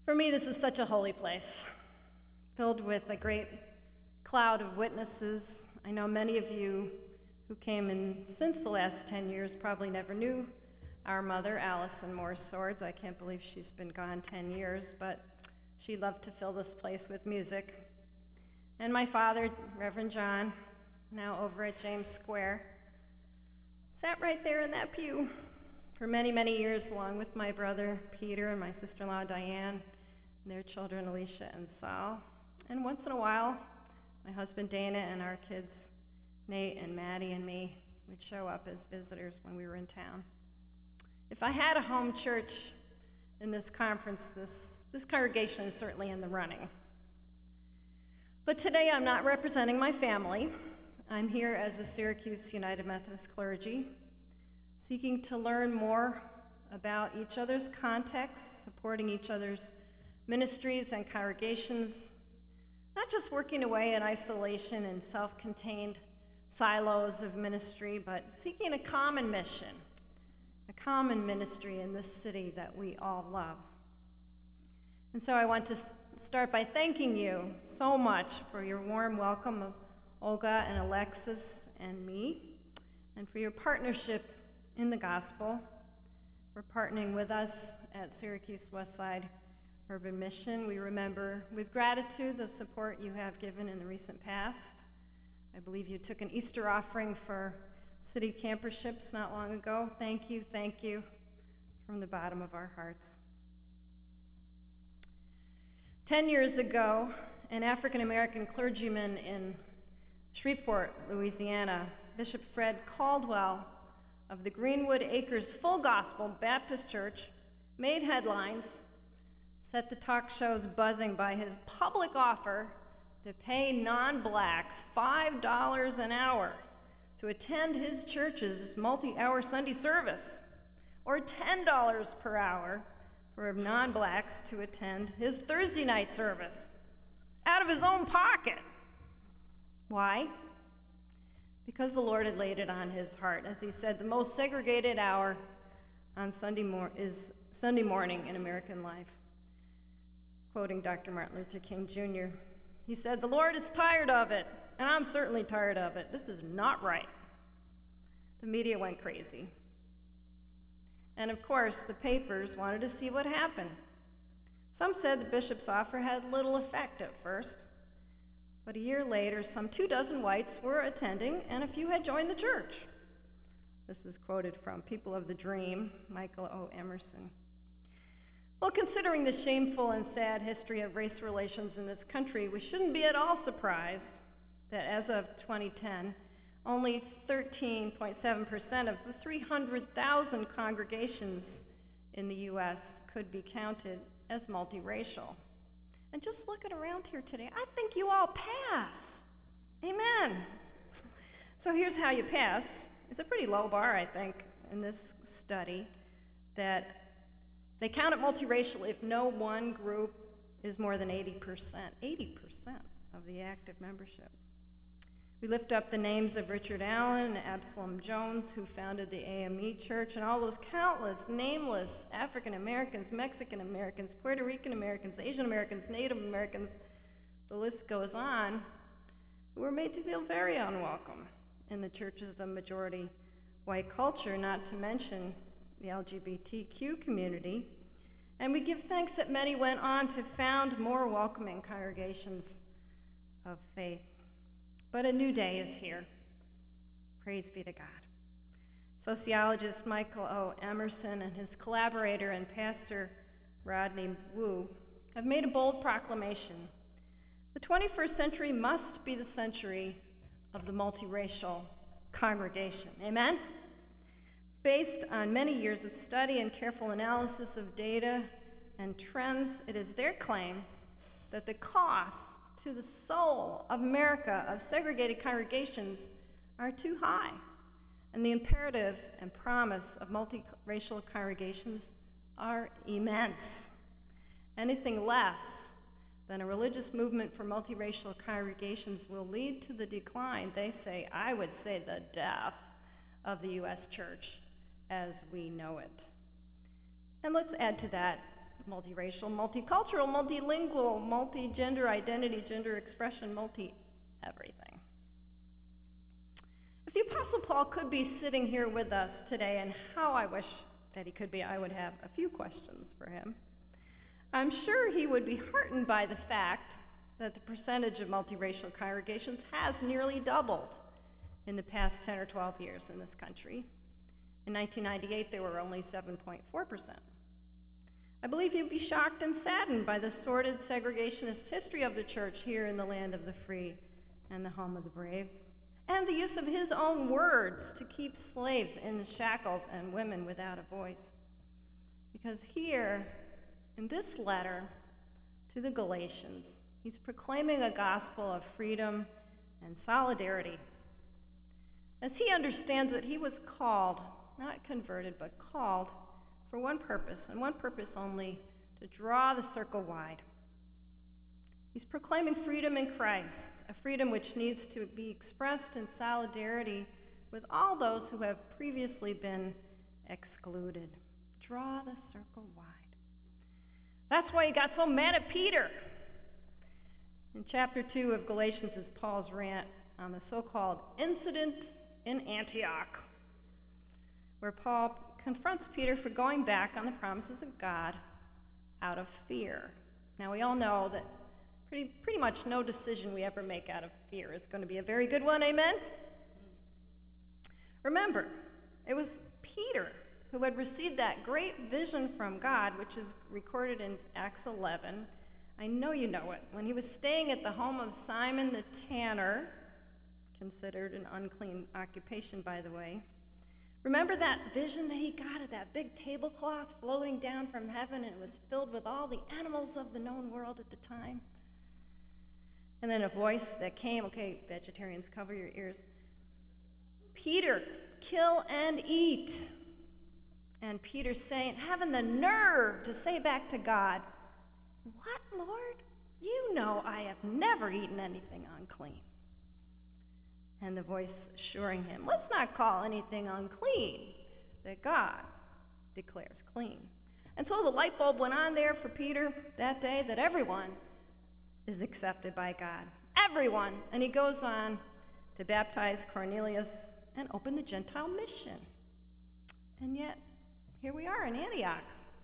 For me, this is such a holy place, filled with a great cloud of witnesses. I know many of you who came in since the last 10 years probably never knew our mother, Allison Moore Swords. I can't believe she's been gone 10 years, but she loved to fill this place with music. And my father, Reverend John, now over at James Square, sat right there in that pew for many, many years, along with my brother Peter and my sister-in-law Diane, and their children Alicia and Sal. And once in a while, my husband Dana and our kids Nate and Maddie and me would show up as visitors when we were in town. If I had a home church in this conference, this congregation is certainly in the running. But today I'm not representing my family. I'm here as a Syracuse United Methodist clergy, seeking to learn more about each other's contexts, supporting each other's ministries and congregations, not just working away in isolation and self-contained silos of ministry, but seeking a common mission, a common ministry in this city that we all love. And so I want to start by thanking you so much for your warm welcome of Olga and Alexis and me, and for your partnership in the gospel, for partnering with us at Syracuse Westside Urban Mission. We remember with gratitude the support you have given in the recent past. I believe you took an Easter offering for city camperships not long ago. Thank you from the bottom of our hearts. 10 years ago, an African-American clergyman in Shreveport, Louisiana, Bishop Fred Caldwell of the Greenwood Acres Full Gospel Baptist Church, made headlines, set the talk shows buzzing by his public offer to pay non-blacks $5 an hour to attend his church's multi-hour Sunday service, or $10 per hour for non-blacks to attend his Thursday night service, out of his own pocket. Why? Because the Lord had laid it on his heart. As he said, the most segregated hour on is Sunday morning in American life. Quoting Dr. Martin Luther King Jr., he said, "The Lord is tired of it, and I'm certainly tired of it. This is not right." The media went crazy. And of course, the papers wanted to see what happened. Some said the bishop's offer had little effect at first, but a year later, some 24 whites were attending, and a few had joined the church. This is quoted from People of the Dream, Michael O. Emerson. Well, considering the shameful and sad history of race relations in this country, we shouldn't be at all surprised that as of 2010, only 13.7% of the 300,000 congregations in the U.S. could be counted as multiracial. And just looking around here today, I think you all pass. Amen. So here's how you pass. It's a pretty low bar, I think, in this study, that they count it multiracial if no one group is more than 80% of the active membership. We lift up the names of Richard Allen and Absalom Jones, who founded the AME Church, and all those countless nameless African Americans, Mexican Americans, Puerto Rican Americans, Asian Americans, Native Americans, the list goes on, who were made to feel very unwelcome in the churches of majority white culture, not to mention the LGBTQ community. And we give thanks that many went on to found more welcoming congregations of faith. But a new day is here. Praise be to God. Sociologist Michael O. Emerson and his collaborator and pastor Rodney Wu have made a bold proclamation. The 21st century must be the century of the multiracial congregation. Amen? Based on many years of study and careful analysis of data and trends, it is their claim that the cost to the soul of America of segregated congregations are too high, and the imperative and promise of multiracial congregations are immense. Anything less than a religious movement for multiracial congregations will lead to the decline, they say, I would say the death, of the U.S. church as we know it. And let's add to that multiracial, multicultural, multilingual, multi-gender identity, gender expression, multi-everything. If the Apostle Paul could be sitting here with us today, and how I wish that he could be, I would have a few questions for him. I'm sure he would be heartened by the fact that the percentage of multiracial congregations has nearly doubled in the past 10 or 12 years in this country. In 1998, there were only 7.4%. I believe he'd be shocked and saddened by the sordid segregationist history of the church here in the land of the free and the home of the brave, and the use of his own words to keep slaves in the shackles and women without a voice. Because here, in this letter to the Galatians, he's proclaiming a gospel of freedom and solidarity. As he understands that he was called, not converted, but called for one purpose, and one purpose only, to draw the circle wide. He's proclaiming freedom in Christ, a freedom which needs to be expressed in solidarity with all those who have previously been excluded. Draw the circle wide. That's why he got so mad at Peter. In chapter 2 of Galatians is Paul's rant on the so-called incident in Antioch, where Paul confronts Peter for going back on the promises of God out of fear. Now, we all know that pretty much no decision we ever make out of fear is going to be a very good one, amen? Remember, it was Peter who had received that great vision from God, which is recorded in Acts 11. I know you know it. When he was staying at the home of Simon the tanner, considered an unclean occupation, by the way. Remember that vision that he got of that big tablecloth floating down from heaven, and it was filled with all the animals of the known world at the time? And then a voice that came, okay, vegetarians, cover your ears. Peter, kill and eat. And Peter saying, having the nerve to say back to God, what, Lord? You know I have never eaten anything unclean. And the voice assuring him, let's not call anything unclean that God declares clean. And so the light bulb went on there for Peter that day that everyone is accepted by God. Everyone. And he goes on to baptize Cornelius and open the Gentile mission. And yet, here we are in Antioch.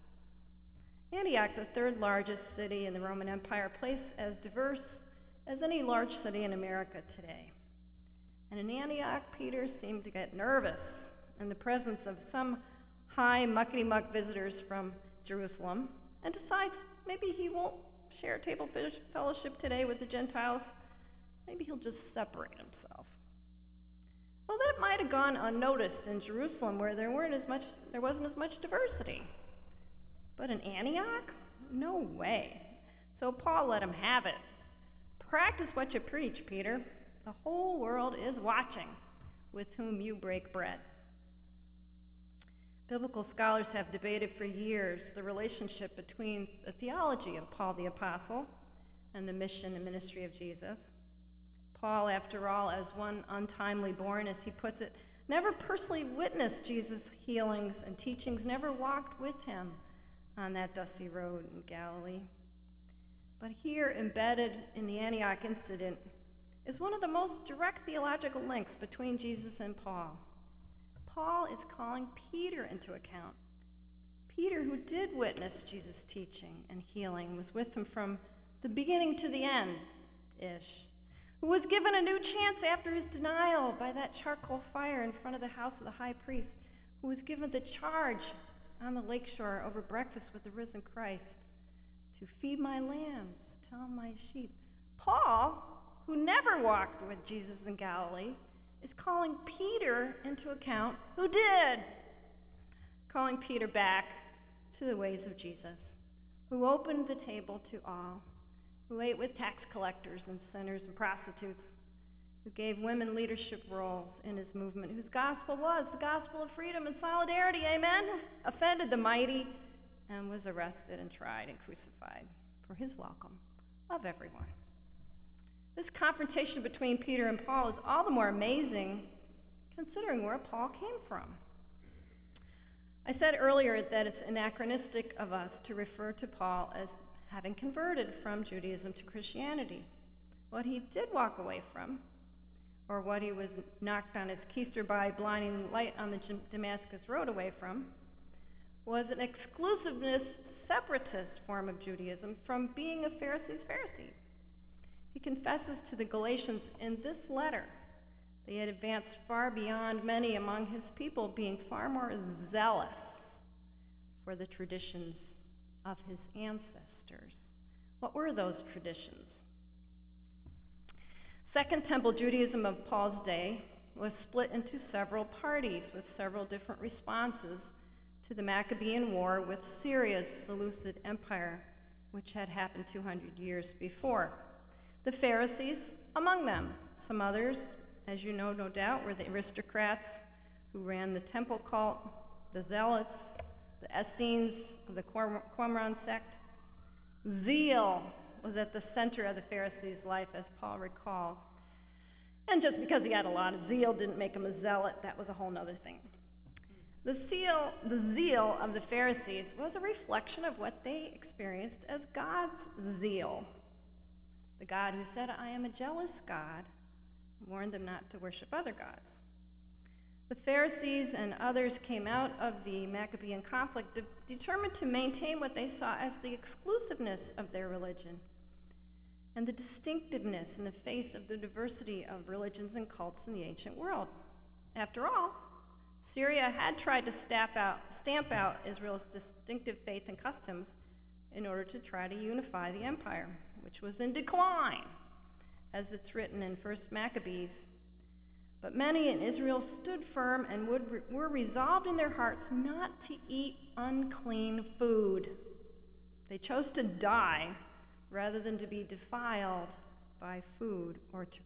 Antioch, the third largest city in the Roman Empire, a place as diverse as any large city in America today. And in Antioch, Peter seemed to get nervous in the presence of some high muckety-muck visitors from Jerusalem, and decides maybe he won't share table fellowship today with the Gentiles. Maybe he'll just separate himself. Well, that might have gone unnoticed in Jerusalem, where there wasn't as much diversity. But in Antioch? No way. So Paul let him have it. Practice what you preach, Peter. The whole world is watching with whom you break bread. Biblical scholars have debated for years the relationship between the theology of Paul the Apostle and the mission and ministry of Jesus. Paul, after all, as one untimely born, as he puts it, never personally witnessed Jesus' healings and teachings, never walked with him on that dusty road in Galilee. But here, embedded in the Antioch incident, is one of the most direct theological links between Jesus and Paul. Paul is calling Peter into account. Peter, who did witness Jesus' teaching and healing, was with him from the beginning to the end-ish, who was given a new chance after his denial by that charcoal fire in front of the house of the high priest, who was given the charge on the lakeshore over breakfast with the risen Christ to feed my lambs, tell my sheep. Paul, who never walked with Jesus in Galilee, is calling Peter into account, who did, calling Peter back to the ways of Jesus, who opened the table to all, who ate with tax collectors and sinners and prostitutes, who gave women leadership roles in his movement, whose gospel was the gospel of freedom and solidarity, amen, offended the mighty, and was arrested and tried and crucified for his welcome of everyone. This confrontation between Peter and Paul is all the more amazing considering where Paul came from. I said earlier that it's anachronistic of us to refer to Paul as having converted from Judaism to Christianity. What he did walk away from, or what he was knocked on his keister by blinding light on the Damascus road away from, was an exclusivist, separatist form of Judaism from being a Pharisee's Pharisee. He confesses to the Galatians in this letter that he had advanced far beyond many among his people, being far more zealous for the traditions of his ancestors. What were those traditions? Second Temple Judaism of Paul's day was split into several parties with several different responses to the Maccabean War with Syria's Seleucid Empire, which had happened 200 years before. The Pharisees among them. Some others, as you know, no doubt, were the aristocrats who ran the temple cult, the Zealots, the Essenes of the Qumran sect. Zeal was at the center of the Pharisees' life, as Paul recalled. And just because he had a lot of zeal didn't make him a zealot. That was a whole other thing. The zeal of the Pharisees was a reflection of what they experienced as God's zeal. The God who said, "I am a jealous God," warned them not to worship other gods. The Pharisees and others came out of the Maccabean conflict determined to maintain what they saw as the exclusiveness of their religion and the distinctiveness in the face of the diversity of religions and cults in the ancient world. After all, Syria had tried to stamp out Israel's distinctive faith and customs in order to try to unify the empire, which was in decline, as it's written in 1 Maccabees. But many in Israel stood firm and were resolved in their hearts not to eat unclean food. They chose to die rather than to be defiled by food or to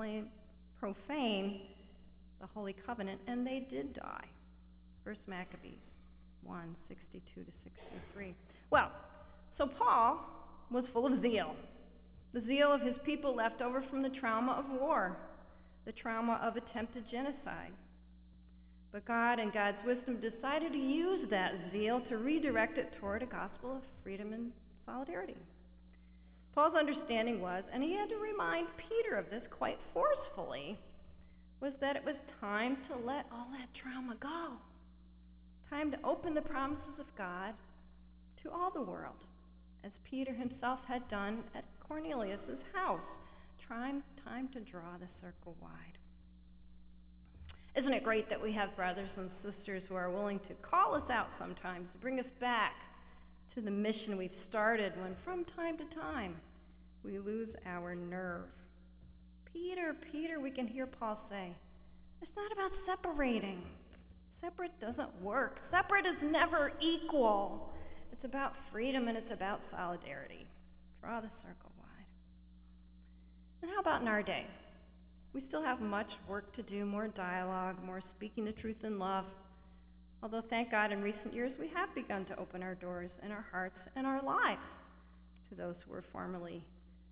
profane the Holy Covenant, and they did die. 1 Maccabees 1, 62 to 63. Well, so Paul was full of zeal. The zeal of his people left over from the trauma of war, the trauma of attempted genocide. But God, in God's wisdom, decided to use that zeal to redirect it toward a gospel of freedom and solidarity. Paul's understanding was, and he had to remind Peter of this quite forcefully, was that it was time to let all that trauma go. Time to open the promises of God to all the world, as Peter himself had done at Cornelius' house. Time to draw the circle wide. Isn't it great that we have brothers and sisters who are willing to call us out sometimes, to bring us back to the mission we've started when from time to time we lose our nerve. Peter, we can hear Paul say, it's not about separating. Separate doesn't work. Separate is never equal. It's about freedom and it's about solidarity. Draw the circle wide. And how about in our day? We still have much work to do, more dialogue, more speaking the truth in love. Although, thank God, in recent years we have begun to open our doors and our hearts and our lives to those who were formerly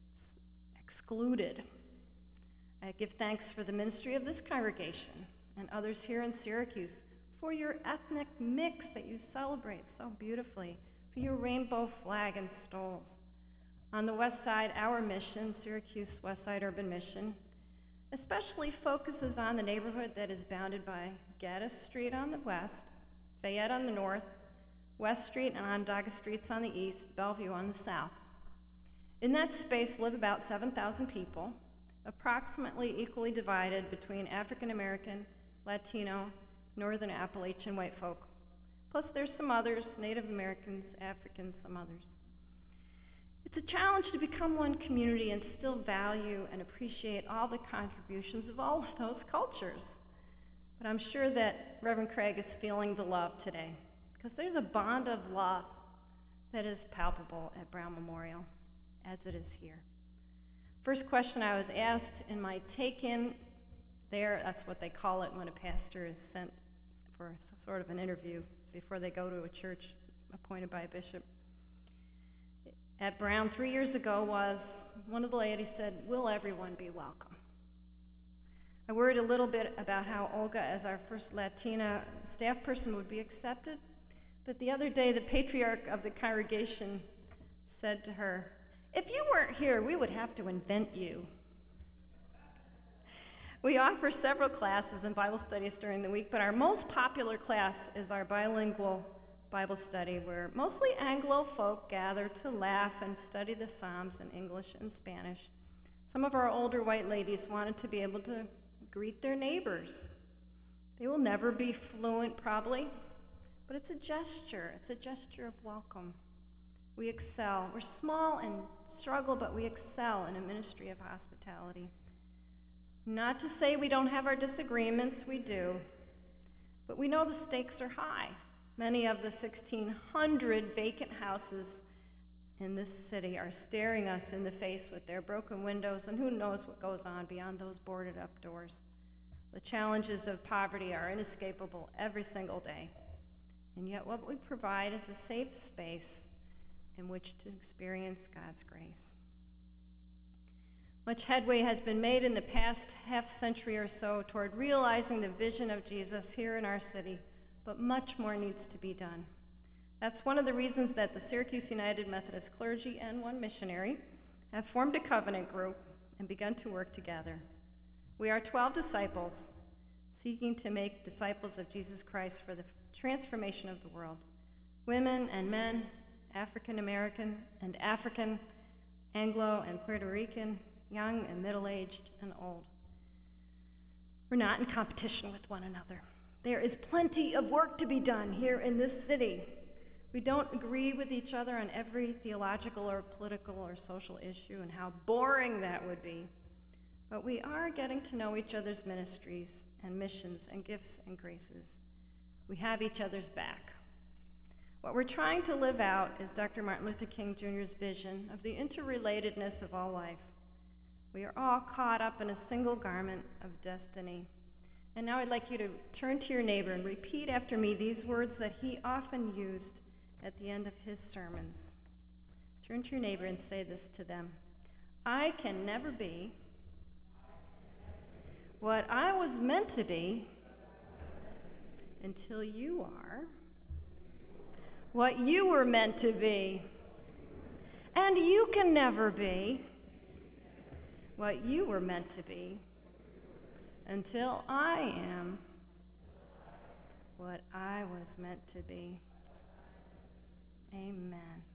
excluded. I give thanks for the ministry of this congregation and others here in Syracuse, for your ethnic mix that you celebrate so beautifully, for your rainbow flag and stoles. On the west side, our mission, Syracuse Westside Urban Mission, especially focuses on the neighborhood that is bounded by Gaddis Street on the west, Fayette on the north, West Street and Onondaga Streets on the east, Bellevue on the south. In that space live about 7,000 people, approximately equally divided between African American, Latino, Northern Appalachian white folk. Plus there's some others, Native Americans, Africans, some others. It's a challenge to become one community and still value and appreciate all the contributions of all of those cultures. But I'm sure that Reverend Craig is feeling the love today, because there's a bond of love that is palpable at Brown Memorial, as it is here. First question I was asked in my take-in there, that's what they call it when a pastor is sent for sort of an interview before they go to a church appointed by a bishop. At Brown 3 years ago was, one of the ladies said, "Will everyone be welcome?" I worried a little bit about how Olga, as our first Latina staff person, would be accepted, that the other day the patriarch of the congregation said to her, "If you weren't here, we would have to invent you." We offer several classes and Bible studies during the week, but our most popular class is our bilingual Bible study, where mostly Anglo folk gather to laugh and study the Psalms in English and Spanish. Some of our older white ladies wanted to be able to greet their neighbors. They will never be fluent, probably, but it's a gesture. It's a gesture of welcome. We excel. We're small and struggle, but we excel in a ministry of hospitality. Not to say we don't have our disagreements, we do. But we know the stakes are high. Many of the 1,600 vacant houses in this city are staring us in the face with their broken windows, and who knows what goes on beyond those boarded up doors. The challenges of poverty are inescapable every single day. And yet what we provide is a safe space in which to experience God's grace. Much headway has been made in the past half century or so toward realizing the vision of Jesus here in our city, but much more needs to be done. That's one of the reasons that the Syracuse United Methodist clergy and one missionary have formed a covenant group and begun to work together. We are 12 disciples seeking to make disciples of Jesus Christ for the transformation of the world. Women and men, African American and African, Anglo and Puerto Rican, young and middle-aged and old. We're not in competition with one another. There is plenty of work to be done here in this city. We don't agree with each other on every theological or political or social issue, and how boring that would be. But we are getting to know each other's ministries and missions and gifts and graces. We have each other's back. What we're trying to live out is Dr. Martin Luther King Jr.'s vision of the interrelatedness of all life. We are all caught up in a single garment of destiny. And now I'd like you to turn to your neighbor and repeat after me these words that he often used at the end of his sermons. Turn to your neighbor and say this to them. I can never be what I was meant to be until you are what you were meant to be. And you can never be what you were meant to be until I am what I was meant to be. Amen.